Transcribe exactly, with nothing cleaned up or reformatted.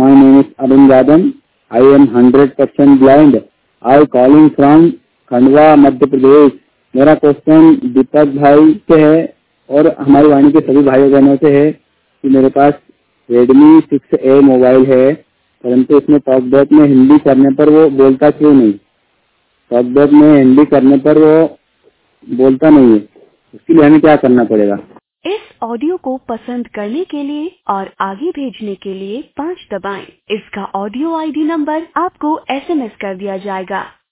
My name is Arun Yadav. I am hundred percent blind. I calling from Khandwa Madhya Pradesh. मेरा question दीपक भाई से है और हमारी वाणी के सभी भाइयों बहनों से है कि मेरे पास रेडमी सिक्स ए मोबाइल है, परंतु इसमें टॉकबैक में हिंदी करने पर वो बोलता क्यों नहीं? टॉकबैक में हिंदी करने पर वो बोलता नहीं है, उसके लिए हमें क्या करना पड़ेगा? इस ऑडियो को पसंद करने के लिए और आगे भेजने के लिए पाँच दबाएं। इसका ऑडियो आईडी नंबर आपको एसएमएस कर दिया जाएगा।